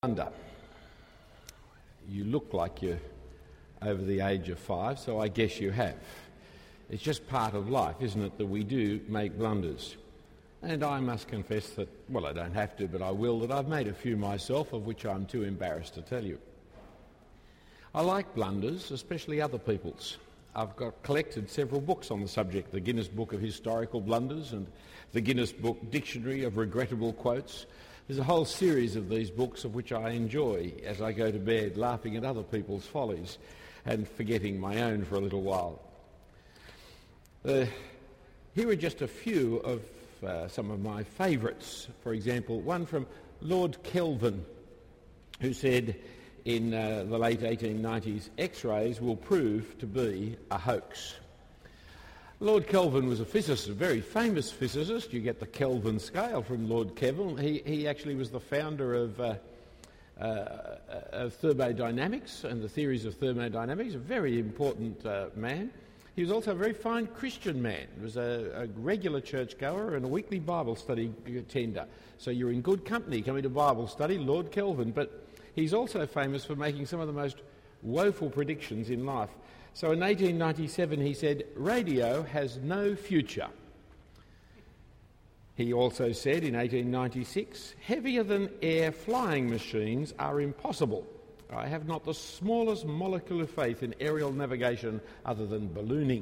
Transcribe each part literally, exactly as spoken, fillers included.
blunder. You look like you're over the age of five, so I guess you have. It's just part of life, isn't it, that we do make blunders. And I must confess that, well, I don't have to, but I will, that I've made a few myself, of which I'm too embarrassed to tell you. I like blunders, especially other people's. I've got collected several books on the subject, the Guinness Book of Historical Blunders and the Guinness Book Dictionary of Regrettable Quotes. There's a whole series of these books of which I enjoy as I go to bed, laughing at other people's follies and forgetting my own for a little while. Uh, here are just a few of uh, some of my favourites. For example, one from Lord Kelvin, who said in uh, the late eighteen nineties, X-rays will prove to be a hoax. Lord Kelvin was a physicist, a very famous physicist. You get the Kelvin scale from Lord Kelvin. He, he actually was the founder of, uh, uh, of thermodynamics and the theories of thermodynamics, a very important uh, man. He was also a very fine Christian man. He was a, a regular churchgoer and a weekly Bible study attender. So you're in good company coming to Bible study, Lord Kelvin. But he's also famous for making some of the most woeful predictions in life. So in eighteen ninety-seven he said, radio has no future. He also said in eighteen ninety-six, heavier than air flying machines are impossible. I have not the smallest molecule of faith in aerial navigation other than ballooning.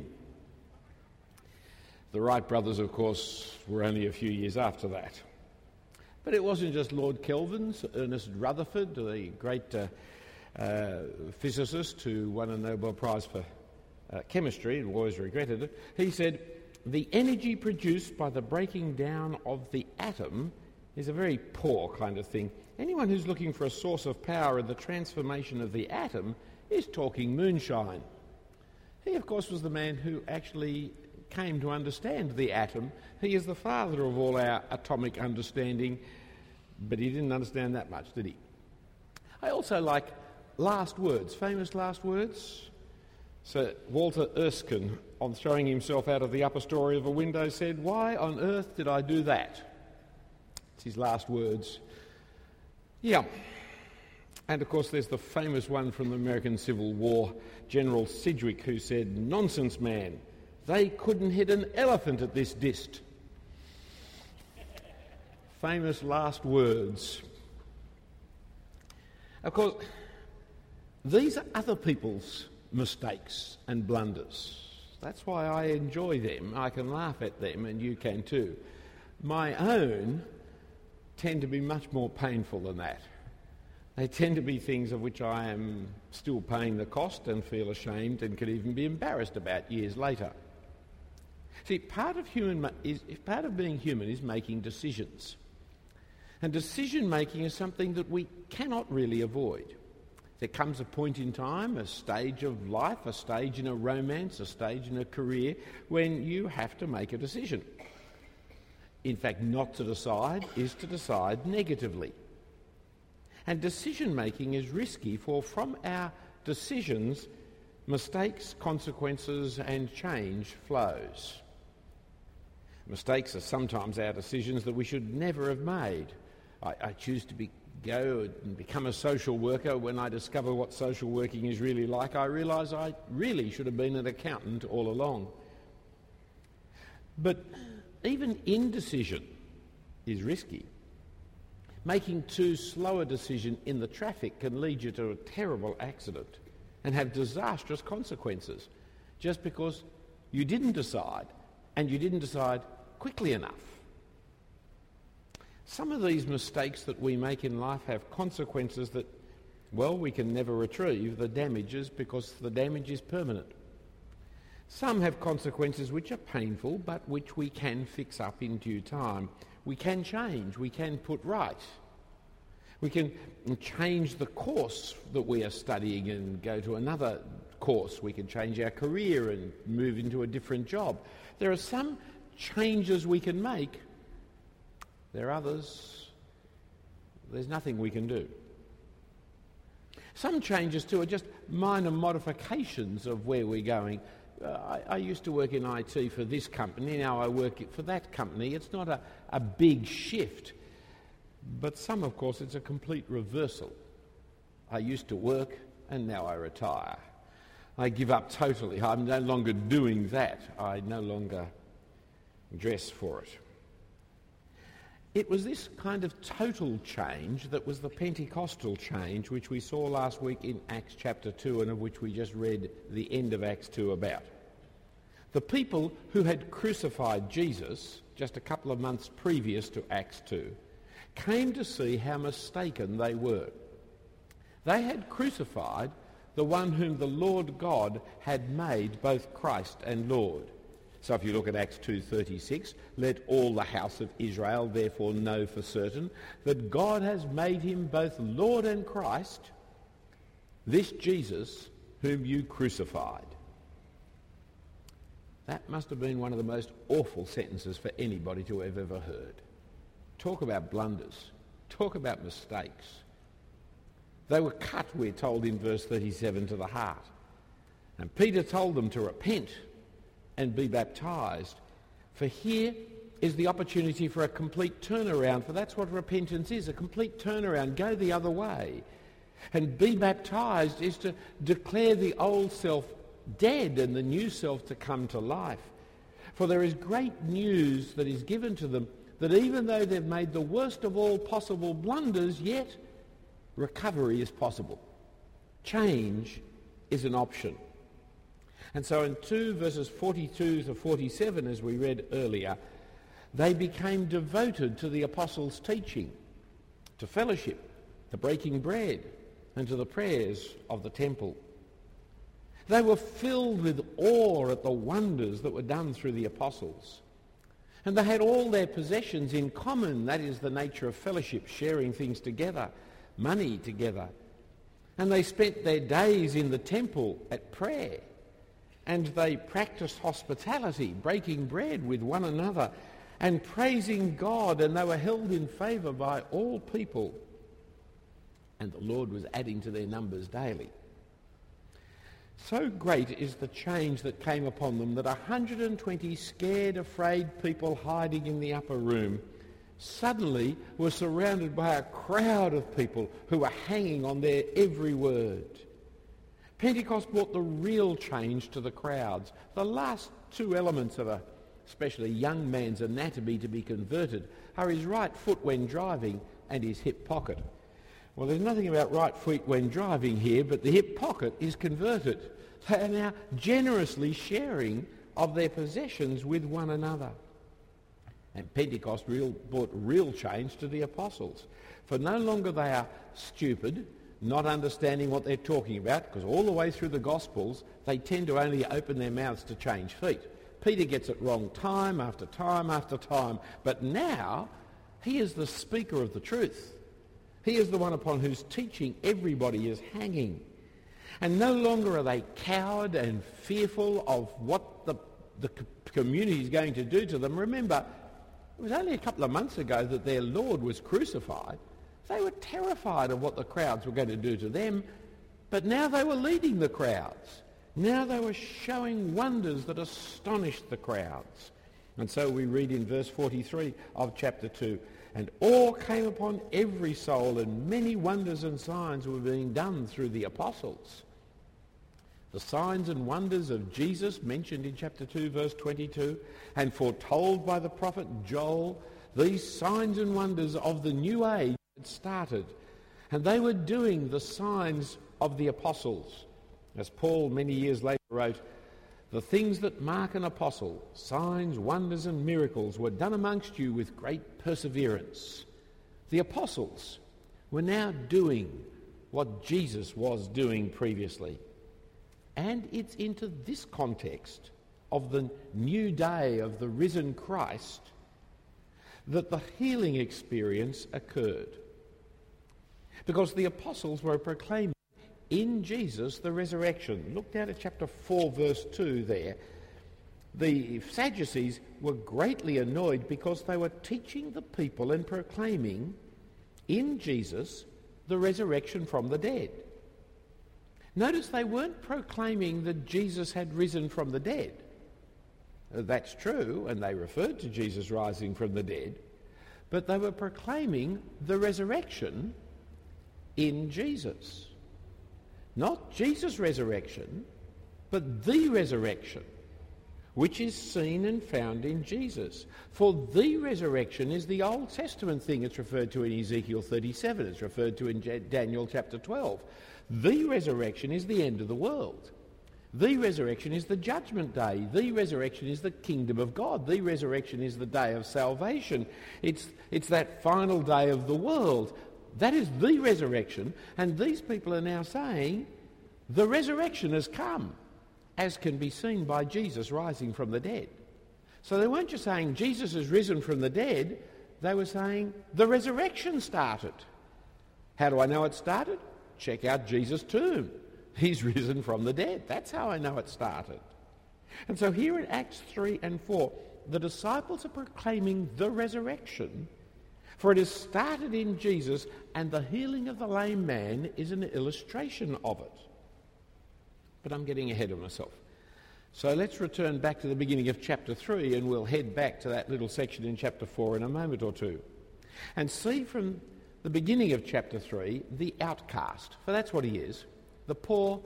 The Wright brothers, of course, were only a few years after that. But it wasn't just Lord Kelvin. Ernest Rutherford, the great uh, uh, physicist who won a Nobel Prize for uh, chemistry and always regretted it, he said, the energy produced by the breaking down of the atom is a very poor kind of thing. Anyone who's looking for a source of power in the transformation of the atom is talking moonshine. He, of course, was the man who actually came to understand the atom. He is the father of all our atomic understanding, but he didn't understand that much, did he? I also like last words, famous last words. Sir Walter Erskine, on throwing himself out of the upper story of a window, said, "Why on earth did I do that?" It's his last words. Yeah. And of course there's the famous one from the American Civil War, General Sidgwick, who said, "Nonsense, man. They couldn't hit an elephant at this dist." Famous last words. Of course, these are other people's mistakes and blunders. That's why I enjoy them. I can laugh at them, and you can too. My own tend to be much more painful than that. They tend to be things of which I am still paying the cost and feel ashamed and could even be embarrassed about years later. See, part of human is part of being human is making decisions. And decision-making is something that we cannot really avoid. There comes a point in time, a stage of life, a stage in a romance, a stage in a career, when you have to make a decision. In fact, not to decide is to decide negatively. And decision-making is risky, for from our decisions, mistakes, consequences and change flows. Mistakes are sometimes our decisions that we should never have made. I, I choose to be, go and become a social worker. When I discover what social working is really like, I realise I really should have been an accountant all along. But even indecision is risky. Making too slow a decision in the traffic can lead you to a terrible accident and have disastrous consequences just because you didn't decide, and you didn't decide quickly enough. Some of these mistakes that we make in life have consequences that, well, we can never retrieve the damages because the damage is permanent. Some have consequences which are painful but which we can fix up in due time. We can change, we can put right. We can change the course that we are studying and go to another course. We can change our career and move into a different job. There are some changes we can make. There are others, there's nothing we can do. Some changes too are just minor modifications of where we're going. Uh, I, I used to work in I T for this company, now I work for that company. It's not a, a big shift, But some, of course, it's a complete reversal. I used to work and now I retire. I give up totally. I'm no longer doing that. I no longer dress for it. It was this kind of total change that was the Pentecostal change which we saw last week in Acts chapter two and of which we just read the end of Acts two about. The people who had crucified Jesus just a couple of months previous to Acts two came to see how mistaken they were. They had crucified the one whom the Lord God had made both Christ and Lord. So if you look at Acts two thirty-six, let all the house of Israel therefore know for certain that God has made him both Lord and Christ, this Jesus whom you crucified. That must have been one of the most awful sentences for anybody to have ever heard. Talk about blunders. Talk about mistakes. They were cut, we're told in verse thirty-seven, to the heart. And Peter told them to repent and be baptised. For here is the opportunity for a complete turnaround, for that's what repentance is, a complete turnaround. Go the other way. And be baptised is to declare the old self dead and the new self to come to life. For there is great news that is given to them, that even though they've made the worst of all possible blunders, yet recovery is possible. Change is an option. And so in two verses forty-two to forty-seven, as we read earlier, they became devoted to the apostles' teaching, to fellowship, to breaking bread, and to the prayers of the temple. They were filled with awe at the wonders that were done through the apostles. And they had all their possessions in common. That is the nature of fellowship, sharing things together, money together. And they spent their days in the temple at prayer. And they practiced hospitality, breaking bread with one another and praising God. And they were held in favour by all people. And the Lord was adding to their numbers daily. So great is the change that came upon them that one hundred twenty scared, afraid people hiding in the upper room suddenly were surrounded by a crowd of people who were hanging on their every word. Pentecost brought the real change to the crowds. The last two elements of a, especially a young man's anatomy to be converted are his right foot when driving and his hip pocket. Well, there's nothing about right foot when driving here, but the hip pocket is converted. They are now generously sharing of their possessions with one another. And Pentecost real, brought real change to the apostles. For no longer they are stupid, not understanding what they're talking about, because all the way through the Gospels, they tend to only open their mouths to change feet. Peter gets it wrong time after time after time, but now he is the speaker of the truth. He is the one upon whose teaching everybody is hanging. And no longer are they cowed and fearful of what the, the community is going to do to them. Remember, it was only a couple of months ago that their Lord was crucified. They were terrified of what the crowds were going to do to them, but now they were leading the crowds. Now they were showing wonders that astonished the crowds. And so we read in verse forty-three of chapter two, and awe came upon every soul, and many wonders and signs were being done through the apostles. The signs and wonders of Jesus mentioned in chapter two, verse twenty-two, and foretold by the prophet Joel, these signs and wonders of the new age had started, and they were doing the signs of the apostles. As Paul many years later wrote, the things that mark an apostle, signs, wonders and miracles, were done amongst you with great perseverance. The apostles were now doing what Jesus was doing previously. And it's into this context of the new day of the risen Christ that the healing experience occurred. Because the apostles were proclaiming in Jesus the resurrection. Look down at chapter four, verse two there. The Sadducees were greatly annoyed because they were teaching the people and proclaiming in Jesus the resurrection from the dead. Notice they weren't proclaiming that Jesus had risen from the dead. That's true, and they referred to Jesus rising from the dead. but they were proclaiming the resurrection in Jesus. Not Jesus' resurrection, but the resurrection, which is seen and found in Jesus. For the resurrection is the Old Testament thing. It's referred to in Ezekiel thirty-seven. It's referred to in Daniel chapter twelve. The resurrection is the end of the world. The resurrection is the judgment day. The resurrection is the kingdom of God. The resurrection is the day of salvation. It's, it's that final day of the world. That is the resurrection. And these people are now saying the resurrection has come, as can be seen by Jesus rising from the dead. So they weren't just saying Jesus has risen from the dead. They were saying the resurrection started. How do I know it started? Check out Jesus' tomb. He's risen from the dead. That's how I know it started. And so here in Acts three and four, the disciples are proclaiming the resurrection, for it has started in Jesus, and the healing of the lame man is an illustration of it. But I'm getting ahead of myself. So let's return back to the beginning of chapter three, and we'll head back to that little section in chapter four in a moment or two, and see from the beginning of chapter three the outcast, for that's what he is. The poor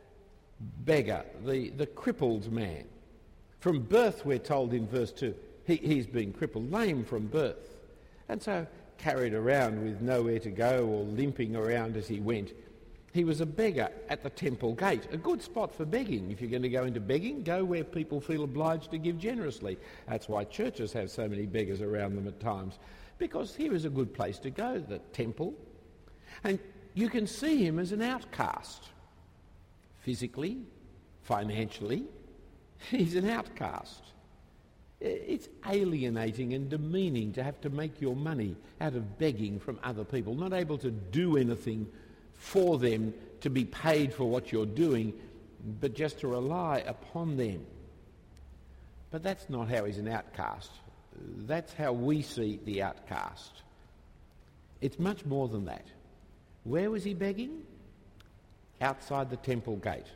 beggar, the, the crippled man. From birth, we're told in verse two, he, he's been crippled, lame from birth. And so carried around with nowhere to go or limping around as he went. He was a beggar at the temple gate, a good spot for begging. If you're going to go into begging, go where people feel obliged to give generously. That's why churches have so many beggars around them at times, because here is a good place to go, the temple. And you can see him as an outcast. Physically, financially, he's an outcast. It's alienating and demeaning to have to make your money out of begging from other people, not able to do anything for them to be paid for what you're doing, but just to rely upon them. But that's not how he's an outcast. That's how we see the outcast. It's much more than that. Where was he begging? Outside the temple gate.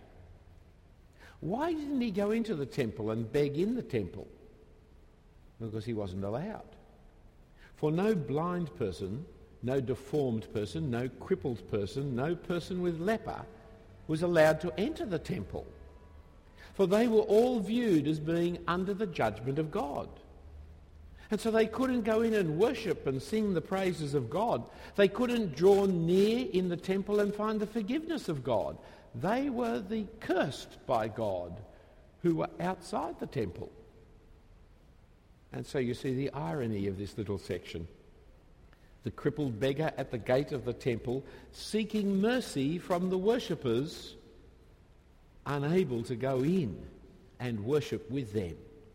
Why didn't he go into the temple and beg in the temple? Because he wasn't allowed. For no blind person, no deformed person, no crippled person, no person with leper was allowed to enter the temple. For they were all viewed as being under the judgment of God. And so they couldn't go in and worship and sing the praises of God. They couldn't draw near in the temple and find the forgiveness of God. They were the cursed by God who were outside the temple. And so you see the irony of this little section. The crippled beggar at the gate of the temple, seeking mercy from the worshippers, unable to go in and worship with them.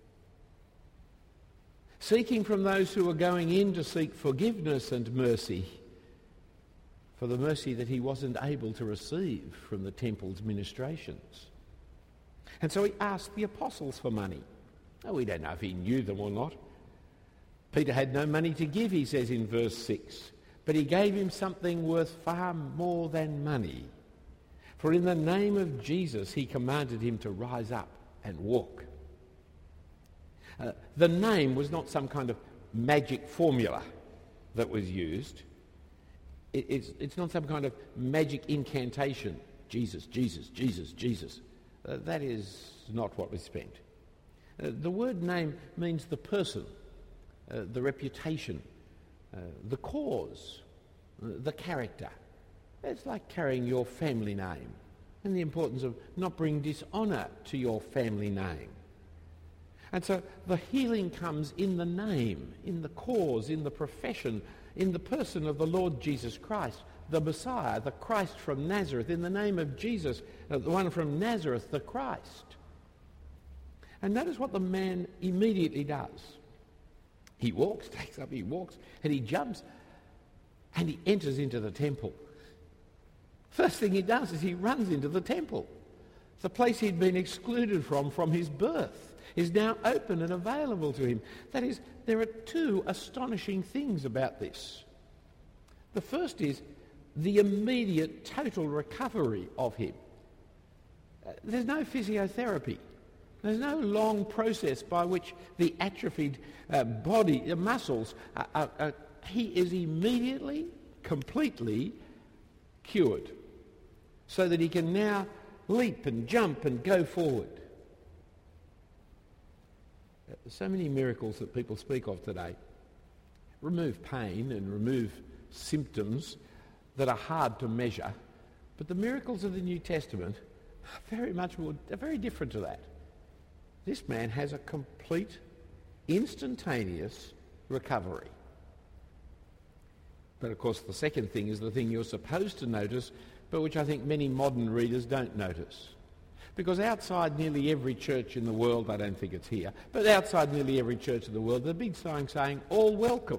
Seeking from those who were going in to seek forgiveness and mercy for the mercy that he wasn't able to receive from the temple's ministrations. And so he asked the apostles for money. Oh, we don't know if he knew them or not. Peter had no money to give, he says in verse six, but he gave him something worth far more than money. For in the name of Jesus he commanded him to rise up and walk. Uh, the name was not some kind of magic formula that was used. It, it's, it's not some kind of magic incantation. Jesus, Jesus, Jesus, Jesus. Uh, that is not what was spent. Uh, the word name means the person, uh, the reputation, uh, the cause, uh, the character. It's like carrying your family name and the importance of not bringing dishonour to your family name. And so the healing comes in the name, in the cause, in the profession, in the person of the Lord Jesus Christ, the Messiah, the Christ from Nazareth, in the name of Jesus, uh, the one from Nazareth, the Christ. And notice what the man immediately does. He walks, takes up, he walks, and he jumps, and he enters into the temple. First thing he does is he runs into the temple. The place he'd been excluded from from his birth is now open and available to him. That is, there are two astonishing things about this. The first is the immediate total recovery of him. Uh, there's no physiotherapy. There's no long process by which the atrophied uh, body, the muscles, are, are, are he is immediately, completely cured, so that he can now leap and jump and go forward. So many miracles that people speak of today remove pain and remove symptoms that are hard to measure, but the miracles of the New Testament are very much more, are very different to that. This man has a complete, instantaneous recovery. But of course the second thing is the thing you're supposed to notice, but which I think many modern readers don't notice. Because outside nearly every church in the world, I don't think it's here, but outside nearly every church in the world, there's a big sign saying, all welcome.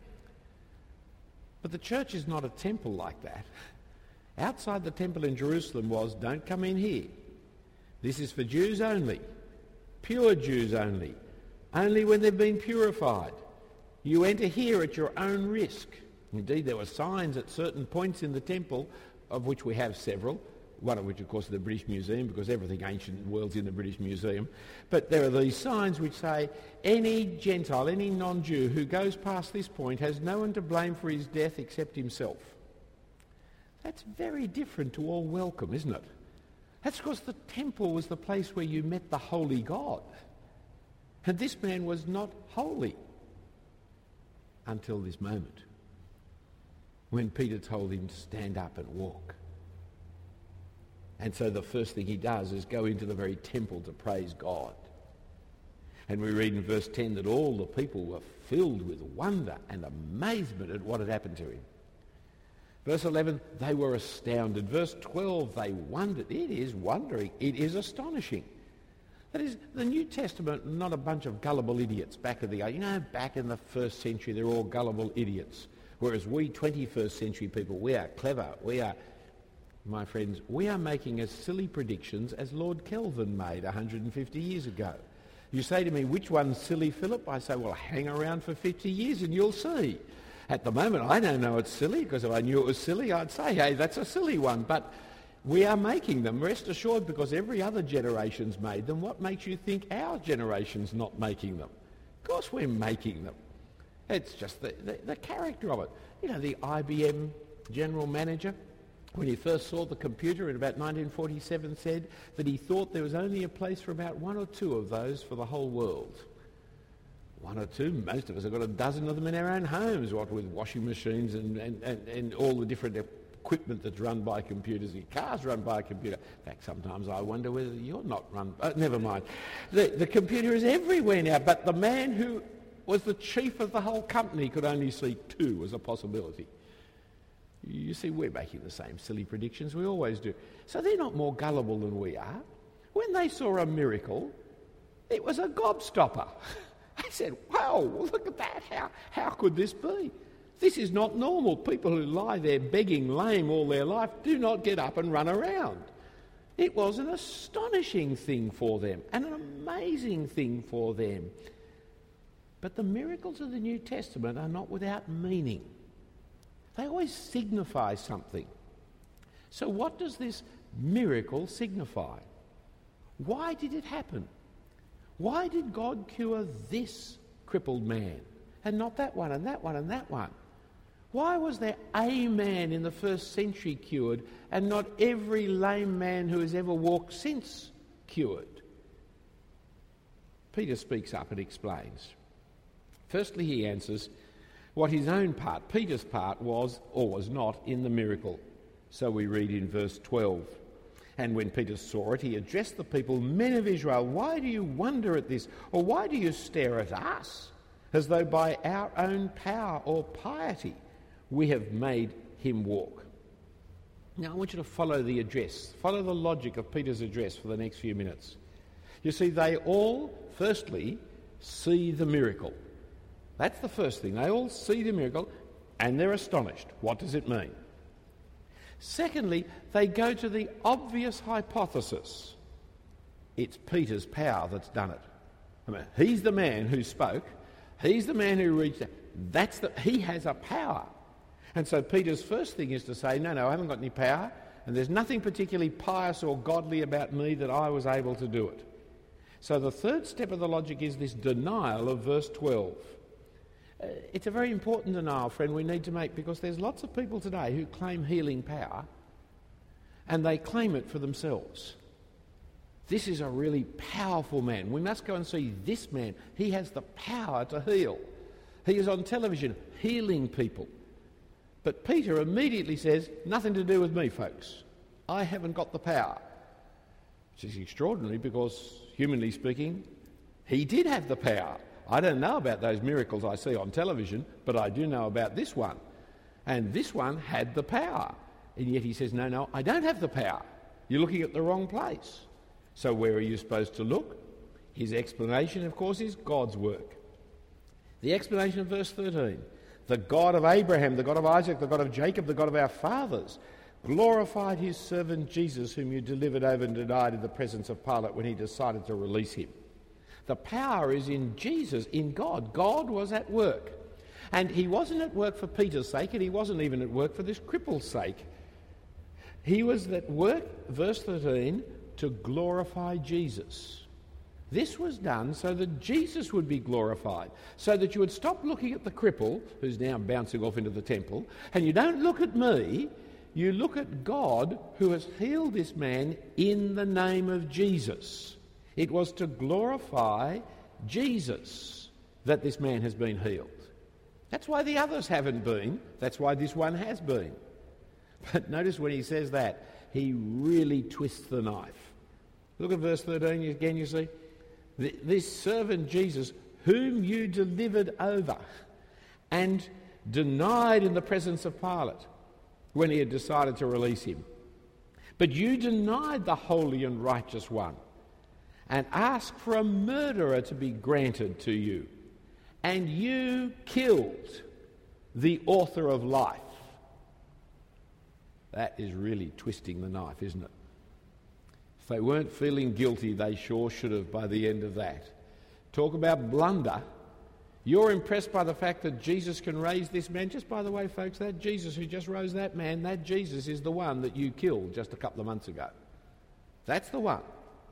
But the church is not a temple like that. Outside the temple in Jerusalem was, don't come in here. This is for Jews only, pure Jews only, only when they've been purified. You enter here at your own risk. Indeed, there were signs at certain points in the temple, of which we have several, one of which, of course, is the British Museum, because everything ancient world's in the British Museum. But there are these signs which say, any Gentile, any non-Jew who goes past this point has no one to blame for his death except himself. That's very different to all welcome, isn't it? That's because the temple was the place where you met the holy God. And this man was not holy until this moment, when Peter told him to stand up and walk. And so the first thing he does is go into the very temple to praise God. And we read in verse ten that all the people were filled with wonder and amazement at what had happened to him. Verse eleven, they were astounded. Verse twelve, they wondered. It is wondering. It is astonishing. That is, the New Testament, not a bunch of gullible idiots back in the, you know, back in the first century, they're all gullible idiots. Whereas we twenty-first century people, we are clever. We are, my friends, we are making as silly predictions as Lord Kelvin made one hundred fifty years ago. You say to me, which one's silly, Philip? I say, well, hang around for fifty years and you'll see. At the moment, I don't know it's silly, because if I knew it was silly, I'd say, hey, that's a silly one. But we are making them, rest assured, because every other generation's made them. What makes you think our generation's not making them? Of course we're making them. It's just the, the, the character of it. You know, the I B M general manager, when he first saw the computer in about nineteen forty-seven, said that he thought there was only a place for about one or two of those for the whole world. One or two, most of us have got a dozen of them in our own homes, what with washing machines and, and, and, and all the different equipment that's run by computers. Your car's run by a computer. In fact, sometimes I wonder whether you're not run by... Uh, never mind. The, the computer is everywhere now, but the man who was the chief of the whole company could only see two as a possibility. You see, we're making the same silly predictions. We always do. So they're not more gullible than we are. When they saw a miracle, it was a gobstopper. I said, wow, look at that. How, how could this be? This is not normal. People who lie there begging lame all their life do not get up and run around. It was an astonishing thing for them, and an amazing thing for them. But the miracles of the New Testament are not without meaning. They always signify something. So what does this miracle signify? Why did it happen? Why did God cure this crippled man and not that one and that one and that one? Why was there a man in the first century cured and not every lame man who has ever walked since cured? Peter speaks up and explains. Firstly, he answers what his own part, Peter's part, was or was not in the miracle. So we read in verse twelve. And when Peter saw it, he addressed the people, men of Israel, why do you wonder at this? Or why do you stare at us, as though by our own power or piety we have made him walk? Now I want you to follow the address, follow the logic of Peter's address for the next few minutes. You see, they all, firstly, see the miracle. That's the first thing. They all see the miracle and they're astonished. What does it mean? Secondly, they go to the obvious hypothesis. It's Peter's power that's done it. I mean, he's the man who spoke. He's the man who reached out. That's the, he has a power. And so Peter's first thing is to say, no, no, I haven't got any power, and there's nothing particularly pious or godly about me that I was able to do it. So the third step of the logic is this denial of verse twelve. uh, it's a very important denial, friend, we need to make, because there's lots of people today who claim healing power and they claim it for themselves. This is a really powerful man. We must go and see this man. He has the power to heal. He is on television healing people. But Peter immediately says, nothing to do with me, folks. I haven't got the power. Which is extraordinary because, humanly speaking, he did have the power. I don't know about those miracles I see on television, but I do know about this one. And this one had the power. And yet he says, no, no, I don't have the power. You're looking at the wrong place. So where are you supposed to look? His explanation, of course, is God's work. The explanation of verse thirteen. The God of Abraham, the God of Isaac, the God of Jacob, the God of our fathers, glorified his servant Jesus, whom you delivered over and denied in the presence of Pilate when he decided to release him. The power is in Jesus, in God. God was at work. And he wasn't at work for Peter's sake, and he wasn't even at work for this cripple's sake. He was at work, verse thirteen, to glorify Jesus. This was done so that Jesus would be glorified, so that you would stop looking at the cripple, who's now bouncing off into the temple, and you don't look at me, you look at God who has healed this man in the name of Jesus. It was to glorify Jesus that this man has been healed. That's why the others haven't been. That's why this one has been. But notice when he says that, he really twists the knife. Look at verse thirteen again, you see. This servant Jesus, whom you delivered over and denied in the presence of Pilate when he had decided to release him. But you denied the holy and righteous one and asked for a murderer to be granted to you. And you killed the author of life. That is really twisting the knife, isn't it? If they weren't feeling guilty, they sure should have by the end of that. Talk about blunder. You're impressed by the fact that Jesus can raise this man. Just by the way, folks, that Jesus who just rose that man, that Jesus is the one that you killed just a couple of months ago. That's the one.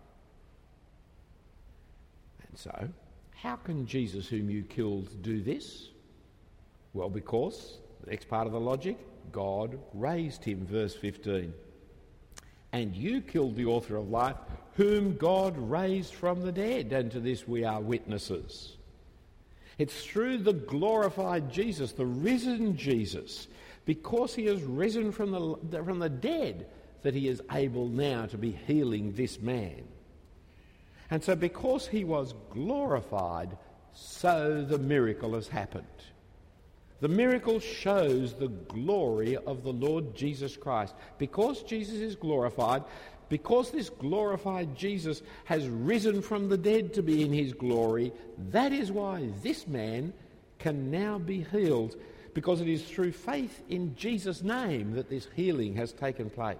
And so, how can Jesus whom you killed do this? Well, because, the next part of the logic, God raised him, verse fifteen. And you killed the author of life, whom God raised from the dead, and to this we are witnesses. It's through the glorified Jesus, the risen Jesus, because he has risen from the, from the dead, that he is able now to be healing this man. And so because he was glorified, so the miracle has happened. The miracle shows the glory of the Lord Jesus Christ. Because Jesus is glorified, because this glorified Jesus has risen from the dead to be in his glory, that is why this man can now be healed, because it is through faith in Jesus' name that this healing has taken place.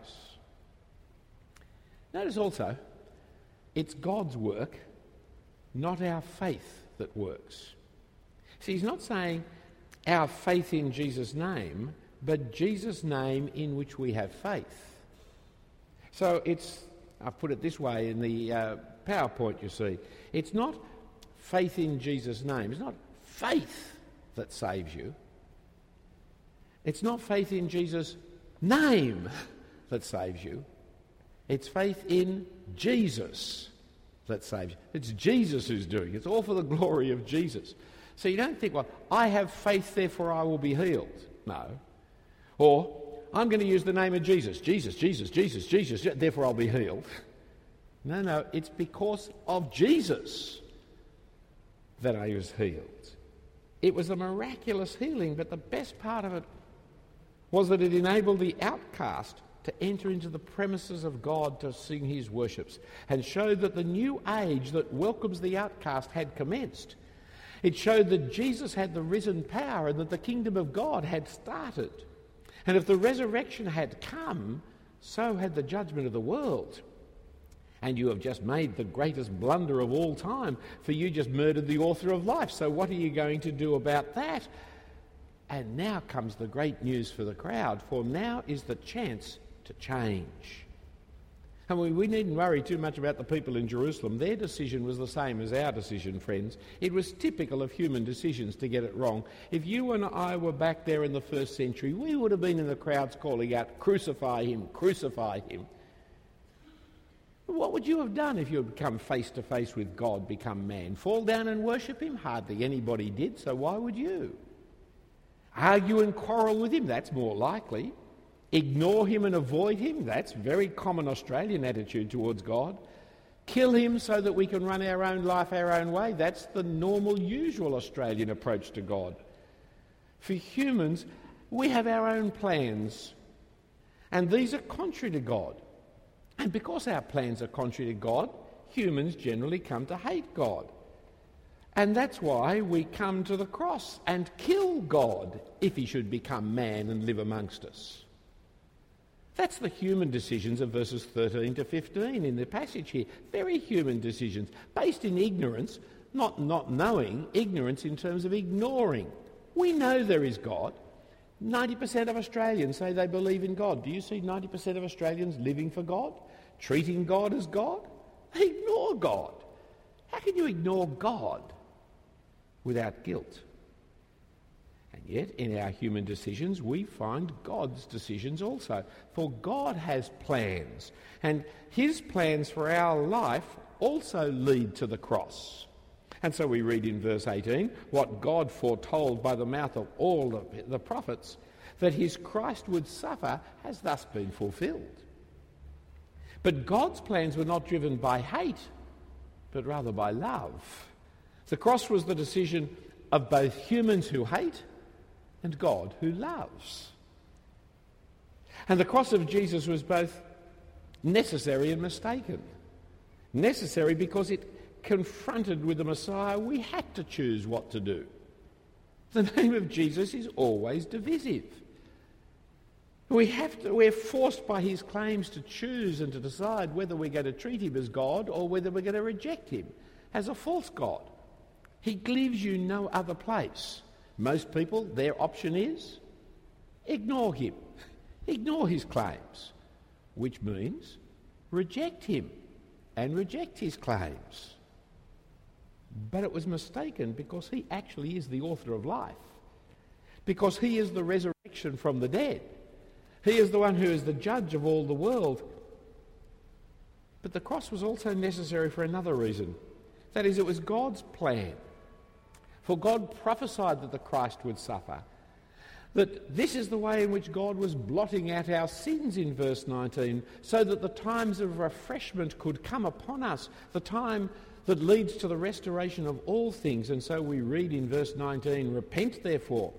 Notice also, it's God's work, not our faith, that works. See, he's not saying our faith in Jesus' name, but Jesus' name in which we have faith. So it's, I'll put it this way in the uh, PowerPoint, you see, it's not faith in Jesus' name, it's not faith that saves you. It's not faith in Jesus' name that saves you. It's faith in Jesus that saves you. It's Jesus who's doing it. It's all for the glory of Jesus. So you don't think, well, I have faith, therefore I will be healed. No. Or, I'm going to use the name of Jesus. Jesus, Jesus, Jesus, Jesus, therefore I'll be healed. No, no, it's because of Jesus that I was healed. It was a miraculous healing, but the best part of it was that it enabled the outcast to enter into the premises of God to sing his worships, and showed that the new age that welcomes the outcast had commenced. It showed that Jesus had the risen power and that the kingdom of God had started. And if the resurrection had come, so had the judgment of the world. And you have just made the greatest blunder of all time, for you just murdered the author of life. So what are you going to do about that? And now comes the great news for the crowd, for now is the chance to change. And we, we needn't worry too much about the people in Jerusalem. Their decision was the same as our decision, friends. It was typical of human decisions to get it wrong. If you and I were back there in the first century, we would have been in the crowds calling out, "Crucify him, crucify him." What would you have done if you had come face to face with God, become man? Fall down and worship him? Hardly anybody did, so why would you? Argue and quarrel with him? That's more likely. Ignore him and avoid him? That's very common Australian attitude towards God. Kill him so that we can run our own life our own way? That's the normal, usual Australian approach to God. For humans, we have our own plans, and these are contrary to God. And because our plans are contrary to God, humans generally come to hate God. And that's why we come to the cross and kill God if he should become man and live amongst us. That's the human decisions of verses thirteen to fifteen in the passage here. Very human decisions, based in ignorance, not not knowing, ignorance in terms of ignoring. We know there is God. ninety percent of Australians say they believe in God. Do you see ninety percent of Australians living for God, treating God as God? They ignore God. How can you ignore God without guilt? And yet, in our human decisions, we find God's decisions also. For God has plans, and his plans for our life also lead to the cross. And so we read in verse eighteen, what God foretold by the mouth of all the, the prophets, that his Christ would suffer, has thus been fulfilled. But God's plans were not driven by hate, but rather by love. The cross was the decision of both humans who hate and God who loves. And the cross of Jesus was both necessary and mistaken. Necessary because it confronted with the Messiah, we had to choose what to do. The name of Jesus is always divisive. We have to, we're forced by his claims to choose and to decide whether we're going to treat him as God or whether we're going to reject him as a false God. He leaves you no other place. Most people, their option is ignore him, ignore his claims, which means reject him and reject his claims. But it was mistaken because he actually is the author of life, because he is the resurrection from the dead. He is the one who is the judge of all the world. But the cross was also necessary for another reason. That is, it was God's plan. For God prophesied that the Christ would suffer. That this is the way in which God was blotting out our sins in verse nineteen, so that the times of refreshment could come upon us, the time that leads to the restoration of all things. And so we read in verse nineteen, repent therefore,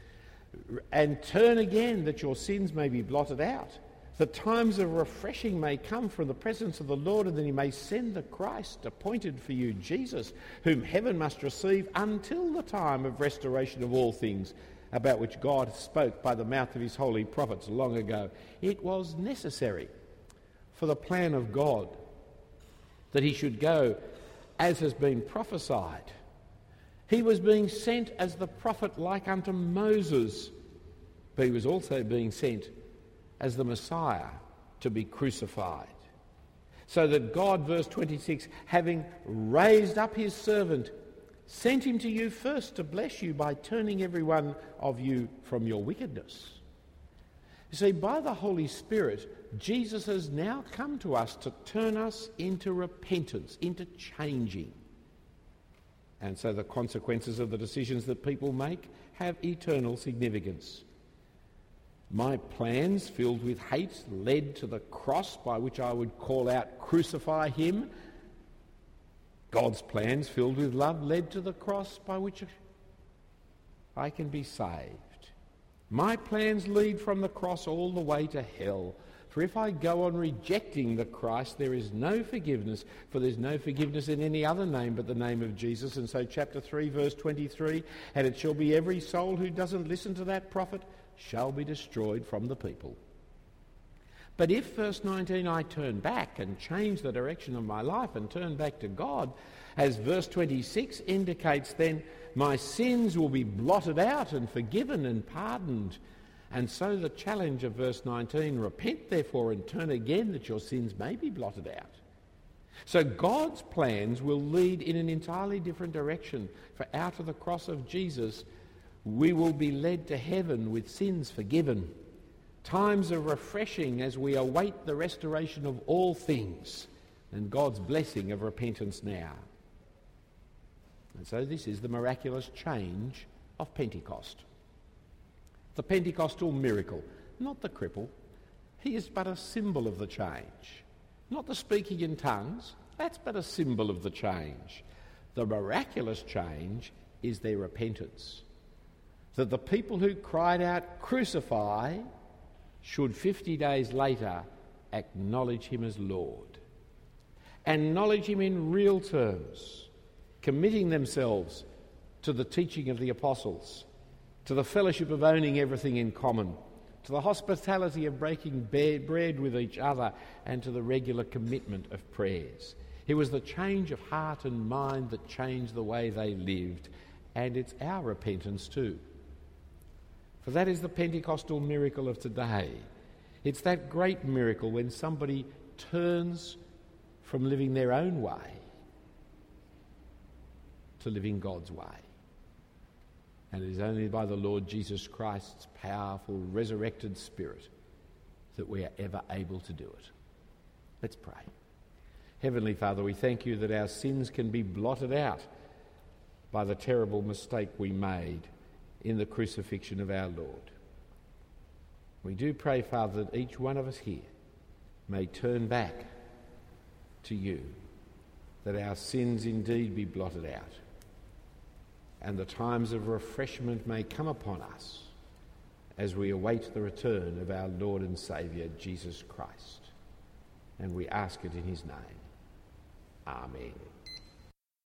and turn again, that your sins may be blotted out. The times of refreshing may come from the presence of the Lord, and that he may send the Christ appointed for you, Jesus, whom heaven must receive until the time of restoration of all things, about which God spoke by the mouth of his holy prophets long ago. It was necessary for the plan of God that he should go as has been prophesied. He was being sent as the prophet like unto Moses, but he was also being sent as the Messiah to be crucified. So that God, verse twenty-six, having raised up his servant, sent him to you first to bless you by turning every one of you from your wickedness. You see, by the Holy Spirit, Jesus has now come to us to turn us into repentance, into changing. And so the consequences of the decisions that people make have eternal significance. My plans filled with hate led to the cross, by which I would call out, crucify him. God's plans filled with love led to the cross, by which I can be saved. My plans lead from the cross all the way to hell. For if I go on rejecting the Christ, there is no forgiveness, for there's no forgiveness in any other name but the name of Jesus. And so chapter three, verse twenty-three, and it shall be every soul who doesn't listen to that prophet shall be destroyed from the people. But if, verse nineteen, I turn back and change the direction of my life and turn back to God, as verse twenty-six indicates, then my sins will be blotted out and forgiven and pardoned. And so the challenge of verse nineteen, repent therefore and turn again that your sins may be blotted out. So God's plans will lead in an entirely different direction. For out of the cross of Jesus, we will be led to heaven with sins forgiven. Times of refreshing as we await the restoration of all things and God's blessing of repentance now. And so this is the miraculous change of Pentecost. The Pentecostal miracle, not the cripple. He is but a symbol of the change. Not the speaking in tongues, that's but a symbol of the change. The miraculous change is their repentance. That the people who cried out, "Crucify," should fifty days later acknowledge him as Lord. Acknowledge him in real terms, committing themselves to the teaching of the apostles, to the fellowship of owning everything in common, to the hospitality of breaking bread with each other, and to the regular commitment of prayers. It was the change of heart and mind that changed the way they lived, and it's our repentance too. For that is the Pentecostal miracle of today. It's that great miracle when somebody turns from living their own way to living God's way. And it is only by the Lord Jesus Christ's powerful resurrected Spirit that we are ever able to do it. Let's pray. Heavenly Father, we thank you that our sins can be blotted out by the terrible mistake we made in the crucifixion of our Lord. We do pray, Father, that each one of us here may turn back to you, that our sins indeed be blotted out, and the times of refreshment may come upon us as we await the return of our Lord and Saviour, Jesus Christ. And we ask it in his name. Amen.